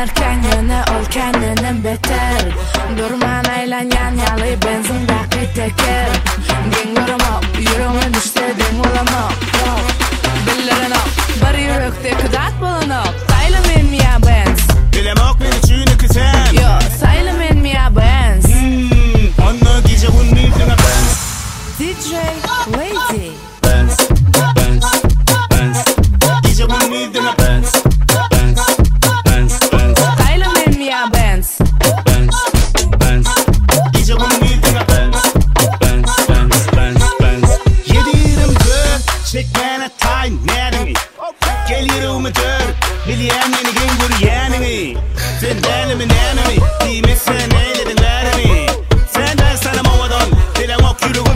erken yana ol kendini beter. Durman aylanyan yalı benzindaki teker. Dingurma yürüme düşte dingulama. Billerin ol bir yürekte kıdat bulunuk. Saylamayın mı ya Benz? Bilemek beni çünkü kızım. Yo saylamayın mı ya Benz? Anna gece unuttum Benz. DJ Lady Benz, Benz, Benz. Gece unuttum Benz. Benz, Benz, Benz. saylamayın mı ya Benz? Benz, Benz. Gece unuttum Benz. Benz, Benz, Benz, Benz. Yedirim gör, çekmene time neremi? Gelirim gör, bilyen yeni gün yanemi. Sen denimi nenemi, değil mi sen eyledin veremi? Senden sana mavadan, dilen ok yürü